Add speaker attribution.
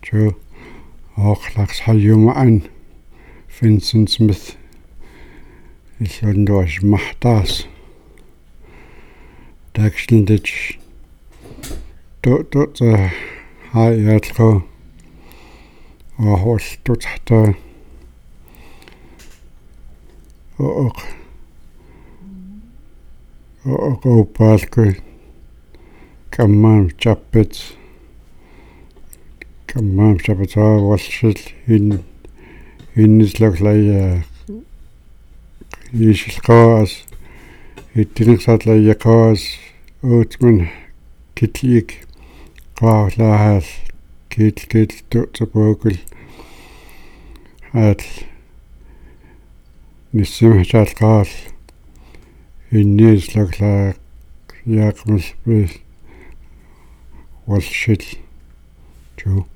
Speaker 1: Jo Oxlax Halyumaan Vincent Smith Illunduas Mahtas Daxlindich Dot Hayatko Ahos Dotata Opalku Kammam Chapit Kammam Chapata Walshil Innislaglaya Ishilqaas Ittinixatlaya Utman Kitlik Qawlahal Kit Tutsapokul At Nissimhchalqaal Innislagla Yaqmas Walshil Jo